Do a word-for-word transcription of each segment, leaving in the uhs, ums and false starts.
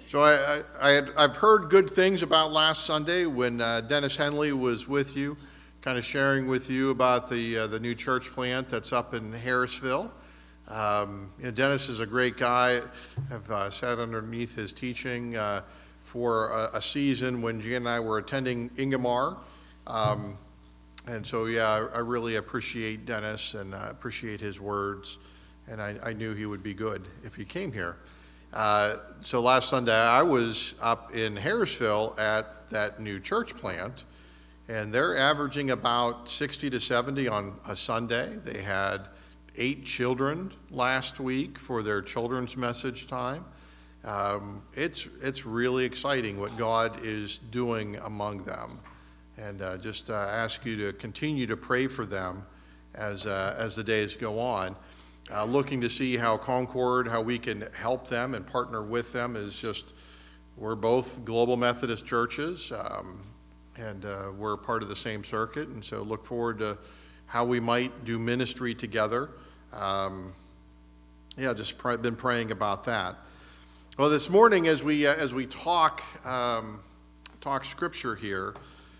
So I, I, I had, I've heard good things about last Sunday when uh, Dennis Henley was with you, kind of sharing with you about the uh, the new church plant that's up in Harrisville. Um, you know, Dennis is a great guy. I've uh, sat underneath his teaching uh, for a, a season when Jan and I were attending Ingomar. Um, and so, yeah, I, I really appreciate Dennis and uh, appreciate his words. And I, I knew he would be good if he came here. Uh, so last Sunday, I was up in Harrisville at that new church plant, and they're averaging about sixty to seventy on a Sunday. They had eight children last week for their children's message time. Um, it's it's really exciting what God is doing among them, and uh, just uh, ask you to continue to pray for them as uh, as the days go on. Uh, looking to see how Concord, how we can help them and partner with them is just, we're both Global Methodist churches, um, and uh, we're part of the same circuit, and so look forward to how we might do ministry together. Um, yeah, just pr- been praying about that. Well, this morning as we uh, as we talk um, talk scripture here,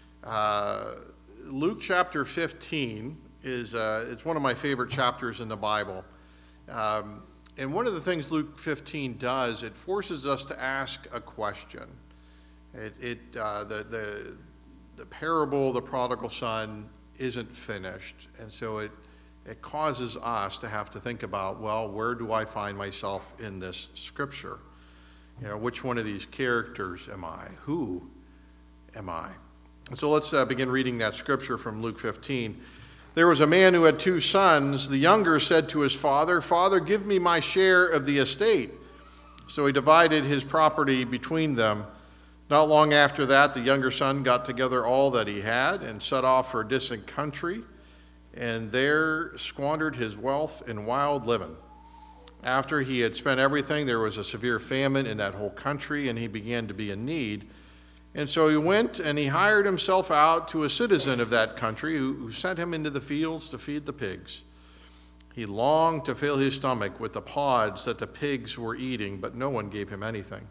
uh, Luke chapter fifteen is uh, it's one of my favorite chapters in the Bible. Um, and one of the things Luke fifteen does, it forces us to ask a question. It, it uh, the, the the parable of the prodigal son isn't finished, and so it it causes us to have to think about, well, where do I find myself in this scripture? You know, which one of these characters am I? Who am I? And so let's uh, begin reading that scripture from Luke fifteen. There was a man who had two sons. The younger said to his father, "Father, give me my share of the estate." So he divided his property between them. Not long after that, the younger son got together all that he had and set off for a distant country, and there squandered his wealth in wild living. After he had spent everything, there was a severe famine in that whole country, and he began to be in need. And so he went and he hired himself out to a citizen of that country who, who sent him into the fields to feed the pigs. He longed to fill his stomach with the pods that the pigs were eating, but no one gave him anything.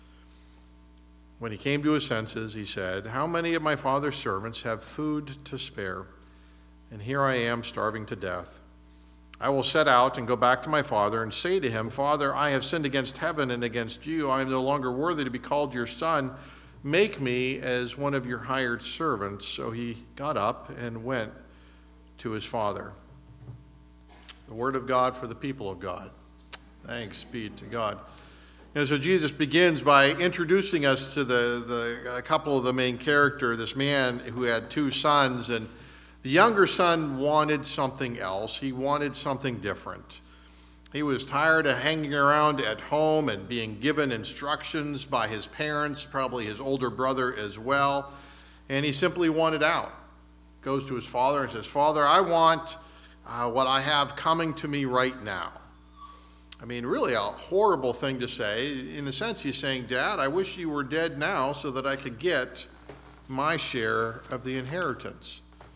When he came to his senses, he said, "How many of my father's servants have food to spare? And here I am starving to death. I will set out and go back to my father and say to him, 'Father, I have sinned against heaven and against you. I am no longer worthy to be called your son. Make me as one of your hired servants.' So he got up and went to his father." The word of God for the people of God. Thanks be to God. And so Jesus begins by introducing us to the, the a couple of the main character, this man who had two sons, and the younger son wanted something else. He wanted something different. He was tired of hanging around at home and being given instructions by his parents, probably his older brother as well, and he simply wanted out. Goes to his father and says, "Father, I want uh, what I have coming to me right now." I mean, really a horrible thing to say. In a sense, he's saying, "Dad, I wish you were dead now so that I could get my share of the inheritance."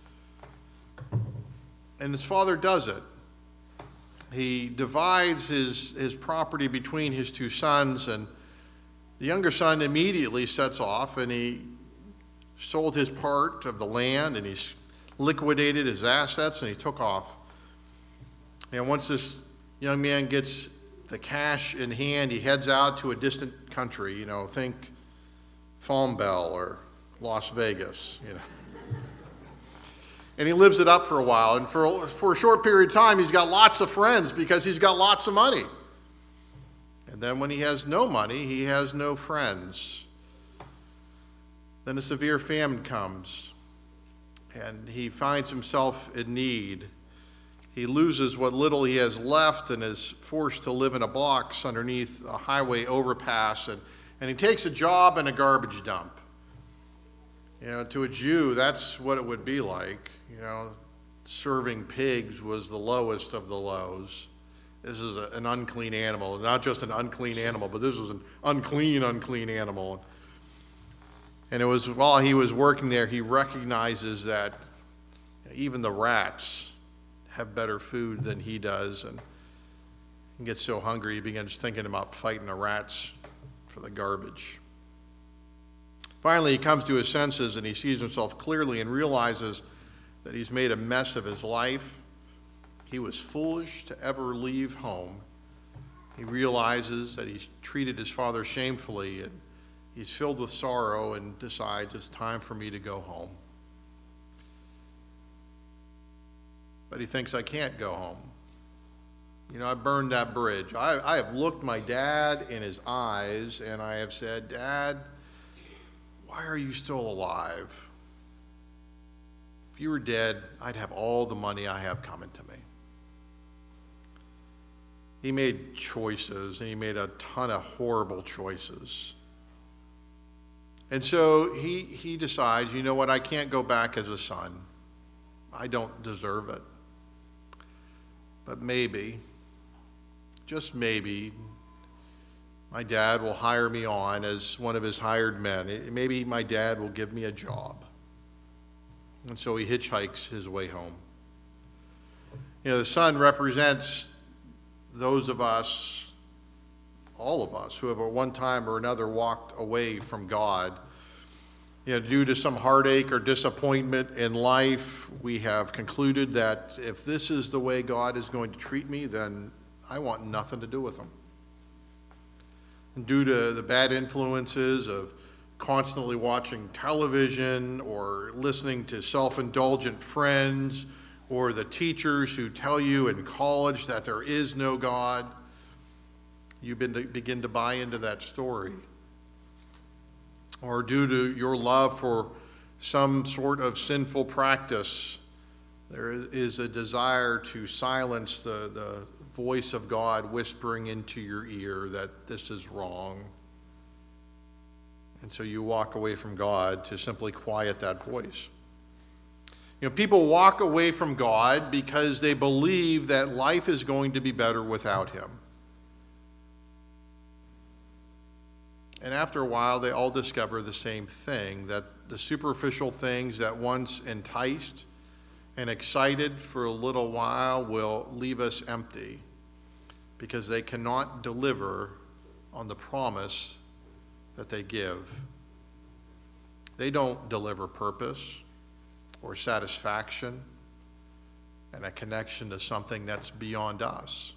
And his father does it. He divides his, his property between his two sons, and the younger son immediately sets off, and he sold his part of the land, and he's liquidated his assets, and he took off. And once this young man gets the cash in hand, he heads out to a distant country, you know, think Palm Bell or Las Vegas, you know. And he lives it up for a while. And for, for a short period of time, he's got lots of friends because he's got lots of money. And then when he has no money, he has no friends. Then a severe famine comes, and he finds himself in need. He loses what little he has left and is forced to live in a box underneath a highway overpass. And, and he takes a job in a garbage dump. You know, to a Jew, that's what it would be like. You know, serving pigs was the lowest of the lows. This is a, an unclean animal. Not just an unclean animal, but this was an unclean, unclean animal. And it was while he was working there, he recognizes that even the rats have better food than he does. And he gets so hungry, he begins thinking about fighting the rats for the garbage. Finally, he comes to his senses and he sees himself clearly and realizes that he's made a mess of his life. He was foolish to ever leave home. He realizes that he's treated his father shamefully, and he's filled with sorrow and decides it's time for me to go home. But he thinks, I can't go home. You know, I burned that bridge. I, I have looked my dad in his eyes and I have said, Dad, why are you still alive? If you were dead, I'd have all the money I have coming to me. He made choices, and he made a ton of horrible choices. And so he, he decides, you know what, I can't go back as a son. I don't deserve it. But maybe, just maybe, my dad will hire me on as one of his hired men. Maybe my dad will give me a job. And so he hitchhikes his way home. You know, the son represents those of us, all of us, who have at one time or another walked away from God. You know, due to some heartache or disappointment in life, we have concluded that if this is the way God is going to treat me, then I want nothing to do with him. And due to the bad influences of constantly watching television or listening to self-indulgent friends or the teachers who tell you in college that there is no God, you begin to buy into that story. Or due to your love for some sort of sinful practice, there is a desire to silence the, the voice of God whispering into your ear that this is wrong. And so you walk away from God to simply quiet that voice. You know, people walk away from God because they believe that life is going to be better without him. And after a while, they all discover the same thing, that the superficial things that once enticed and excited for a little while will leave us empty because they cannot deliver on the promise that they give. They don't deliver purpose or satisfaction and a connection to something that's beyond us.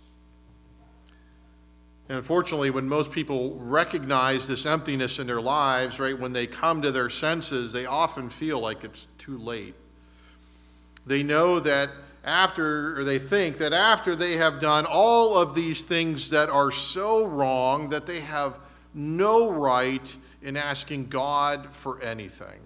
And unfortunately, when most people recognize this emptiness in their lives, right, when they come to their senses, they often feel like it's too late. They know that after, or they think that after they have done all of these things that are so wrong, that they have no right in asking God for anything.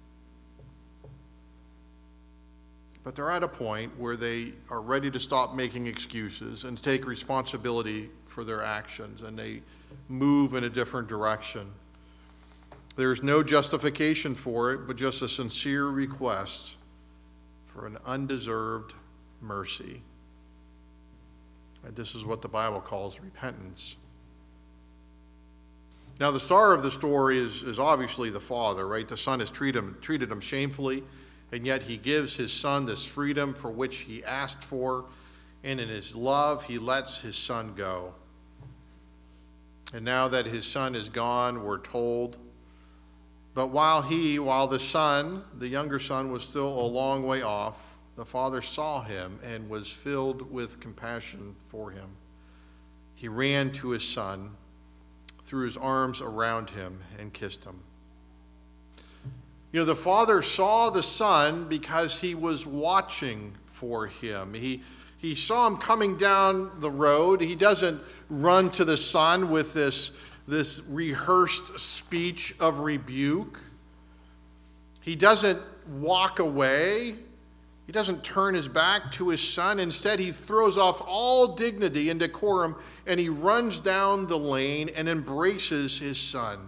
But they're at a point where they are ready to stop making excuses and take responsibility for their actions, and they move in a different direction. There's no justification for it, but just a sincere request for an undeserved mercy. And this is what the Bible calls repentance. Now, the star of the story is, is obviously the father, right? The son has treated him, treated him shamefully, and yet he gives his son this freedom for which he asked for, and in his love, he lets his son go. And now that his son is gone, we're told, but while he, while the son, the younger son, was still a long way off, the father saw him and was filled with compassion for him. He ran to his son, threw his arms around him, and kissed him. You know, the father saw the son because he was watching for him. He, he saw him coming down the road. He doesn't run to the son with this, this rehearsed speech of rebuke. He doesn't walk away. He doesn't turn his back to his son. Instead, he throws off all dignity and decorum, and he runs down the lane and embraces his son.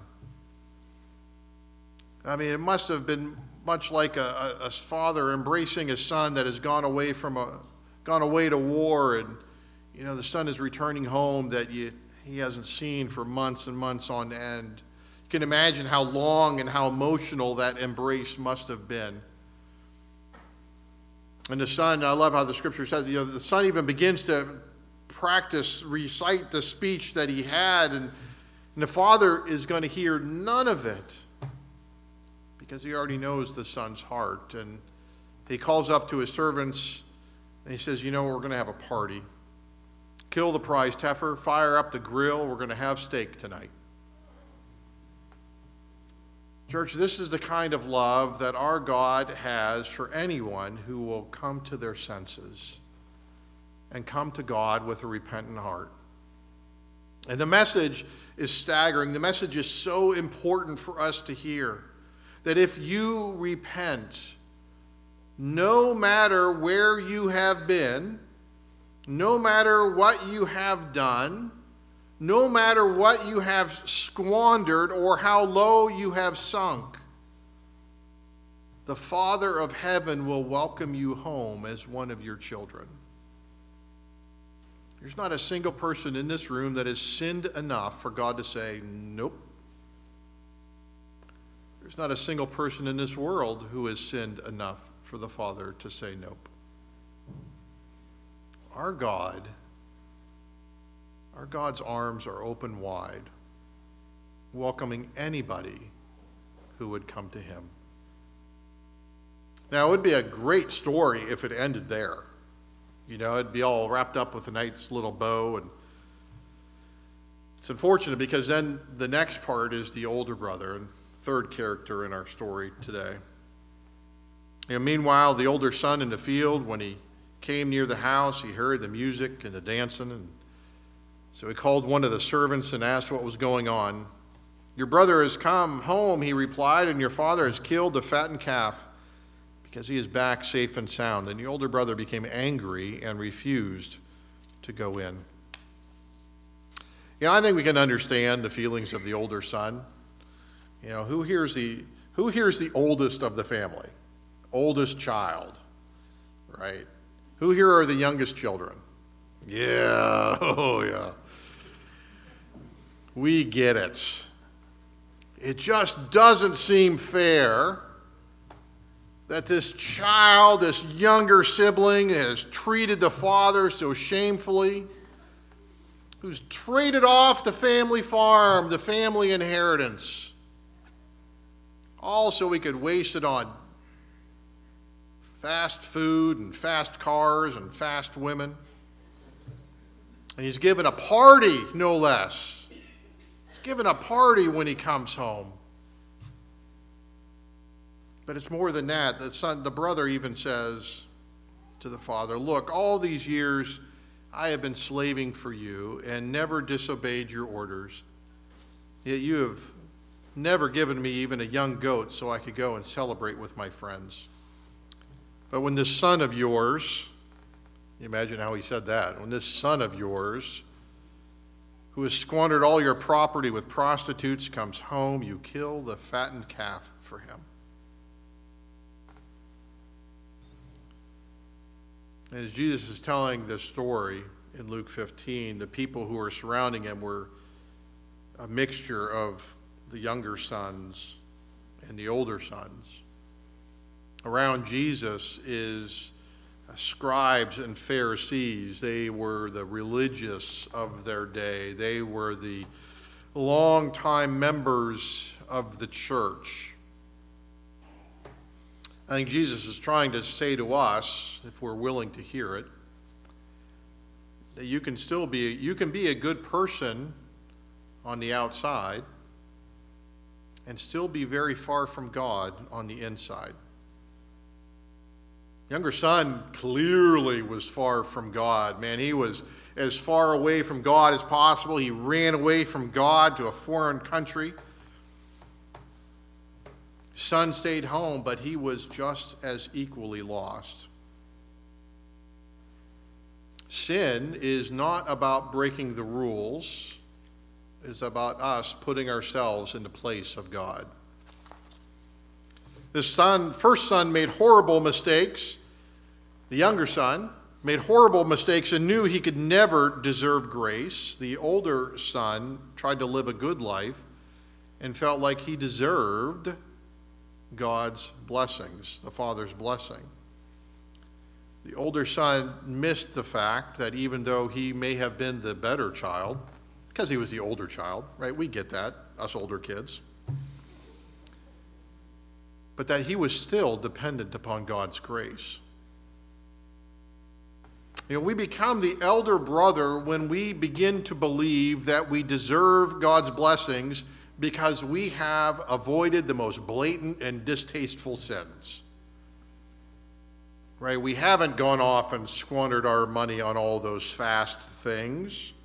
I mean, it must have been much like a, a, a father embracing a son that has gone away from a, gone away to war, and you know the son is returning home that you, he hasn't seen for months and months on end. You can imagine how long and how emotional that embrace must have been. And the son, I love how the scripture says, you know, the son even begins to practice, recite the speech that he had, and And the father is going to hear none of it because he already knows the son's heart. And he calls up to his servants and he says, you know, we're going to have a party. Kill the prize heifer, fire up the grill. We're going to have steak tonight. Church, this is the kind of love that our God has for anyone who will come to their senses and come to God with a repentant heart. And the message is staggering. The message is so important for us to hear that if you repent, no matter where you have been, no matter what you have done, no matter what you have squandered or how low you have sunk, the Father of heaven will welcome you home as one of your children. There's not a single person in this room that has sinned enough for God to say, nope. There's not a single person in this world who has sinned enough for the Father to say nope. Our God, our God's arms are open wide, welcoming anybody who would come to him. Now, it would be a great story if it ended there. You know, it'd be all wrapped up with a nice little bow. And it's unfortunate because then the next part is the older brother and third character in our story today. And meanwhile, the older son in the field, when he came near the house, he heard the music and the dancing. And so he called one of the servants and asked what was going on. Your brother has come home, he replied, and your father has killed the fattened calf, because he is back safe and sound. And the older brother became angry and refused to go in. You know, I think we can understand the feelings of the older son. You know, who here's the who here's the oldest of the family? Oldest child, right? Who here are the youngest children? Yeah, oh yeah. We get it. It just doesn't seem fair that this child, this younger sibling, has treated the father so shamefully, who's traded off the family farm, the family inheritance, all so we could waste it on fast food and fast cars and fast women. And he's given a party, no less. He's given a party when he comes home. But it's more than that. The son, the brother even says to the father, look, all these years I have been slaving for you and never disobeyed your orders. Yet you have never given me even a young goat so I could go and celebrate with my friends. But when this son of yours, you imagine how he said that, when this son of yours, who has squandered all your property with prostitutes, comes home, you kill the fattened calf for him. As Jesus is telling this story in Luke fifteen, the people who were surrounding him were a mixture of the younger sons and the older sons. Around Jesus is scribes and Pharisees. They were the religious of their day. They were the longtime members of the church. I think Jesus is trying to say to us, if we're willing to hear it, that you can still be, you can be a good person on the outside and still be very far from God on the inside. Younger son clearly was far from God. Man, he was as far away from God as possible. He ran away from God to a foreign country. Son stayed home, but he was just as equally lost. Sin is not about breaking the rules. It's about us putting ourselves in the place of God. The son, first son made horrible mistakes. The younger son made horrible mistakes and knew he could never deserve grace. The older son tried to live a good life and felt like he deserved God's blessings, the Father's blessing. The older son missed the fact that even though he may have been the better child, because he was the older child, right? We get that, us older kids. But that he was still dependent upon God's grace. You know, we become the elder brother when we begin to believe that we deserve God's blessings because we have avoided the most blatant and distasteful sins. Right? We haven't gone off and squandered our money on all those fast things.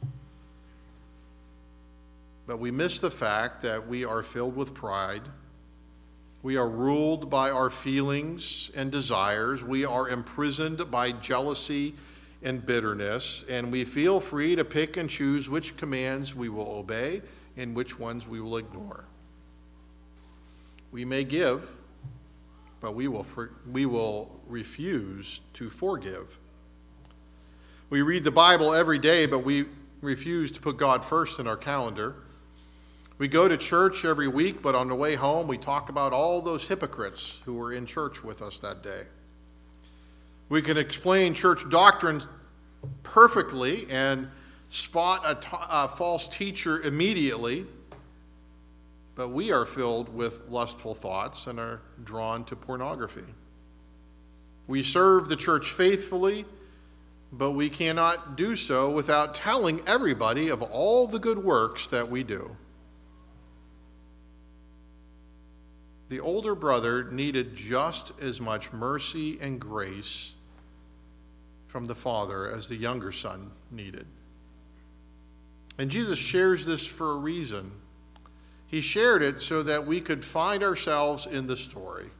But we miss the fact that we are filled with pride. We are ruled by our feelings and desires. We are imprisoned by jealousy and bitterness. And we feel free to pick and choose which commands we will obey and which ones we will ignore. We may give, but we will, for, we will refuse to forgive. We read the Bible every day, but we refuse to put God first in our calendar. We go to church every week, but on the way home, we talk about all those hypocrites who were in church with us that day. We can explain church doctrine perfectly and spot a, t- a false teacher immediately, but we are filled with lustful thoughts and are drawn to pornography. We serve the church faithfully, but we cannot do so without telling everybody of all the good works that we do. The older brother needed just as much mercy and grace from the father as the younger son needed. And Jesus shares this for a reason. He shared it so that we could find ourselves in the story.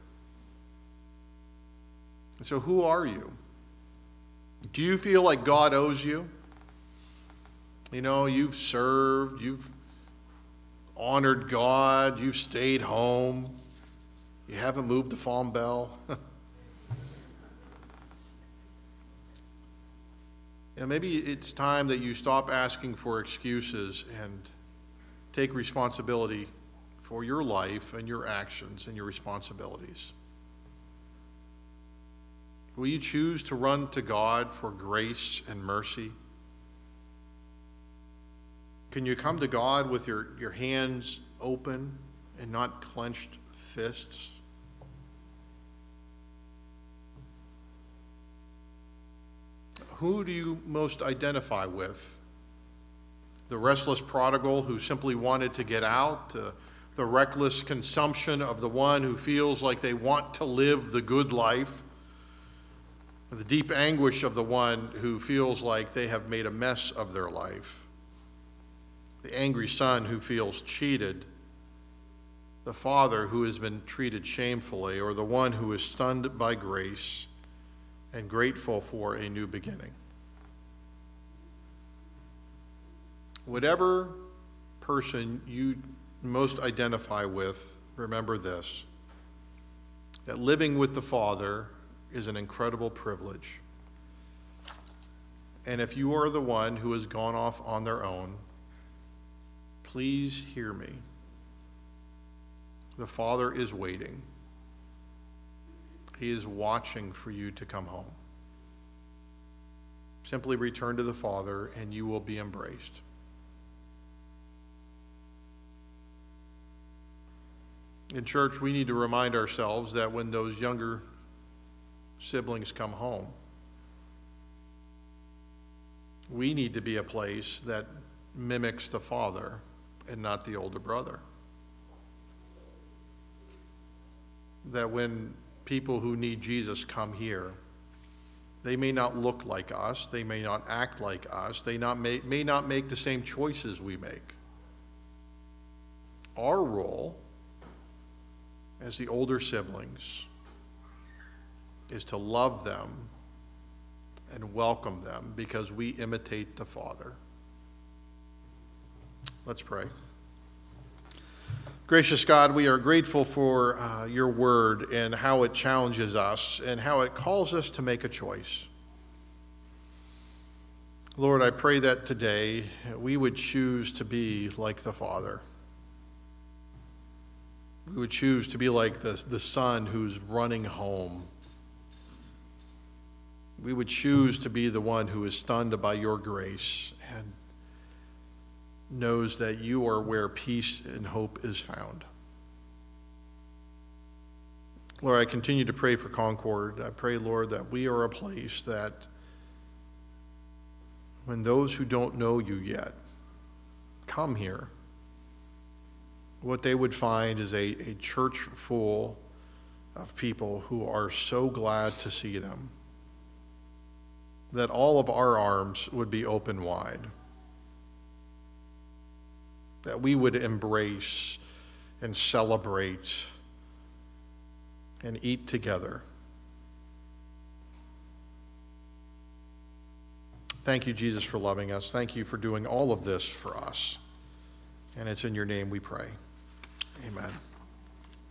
And so who are you? Do you feel like God owes you? You know, you've served, you've honored God, you've stayed home. You haven't moved the Farm Bell. And maybe it's time that you stop asking for excuses and take responsibility for your life and your actions and your responsibilities. Will you choose to run to God for grace and mercy? Can you come to God with your, your hands open and not clenched fists? Who do you most identify with? The restless prodigal who simply wanted to get out, uh, the reckless consumption of the one who feels like they want to live the good life, the deep anguish of the one who feels like they have made a mess of their life, the angry son who feels cheated, the father who has been treated shamefully, or the one who is stunned by grace and grateful for a new beginning. Whatever person you most identify with, remember this, that living with the Father is an incredible privilege. And if you are the one who has gone off on their own, please hear me. The Father is waiting. He is watching for you to come home. Simply return to the Father and you will be embraced. In church, we need to remind ourselves that when those younger siblings come home, we need to be a place that mimics the Father and not the older brother. That when people who need Jesus come here, they may not look like us, they may not act like us, they not may, may not make the same choices we make. Our role as the older siblings is to love them and welcome them because we imitate the Father. Let's pray. Gracious God, we are grateful for uh, your word and how it challenges us and how it calls us to make a choice. Lord, I pray that today we would choose to be like the Father. We would choose to be like the, the son who's running home. We would choose to be the one who is stunned by your grace and knows that you are where peace and hope is found. Lord, I continue to pray for Concord. I pray, Lord, that we are a place that when those who don't know you yet come here, what they would find is a, a church full of people who are so glad to see them, that all of our arms would be open wide, that we would embrace and celebrate and eat together. Thank you, Jesus, for loving us. Thank you for doing all of this for us. And it's in your name we pray. Amen.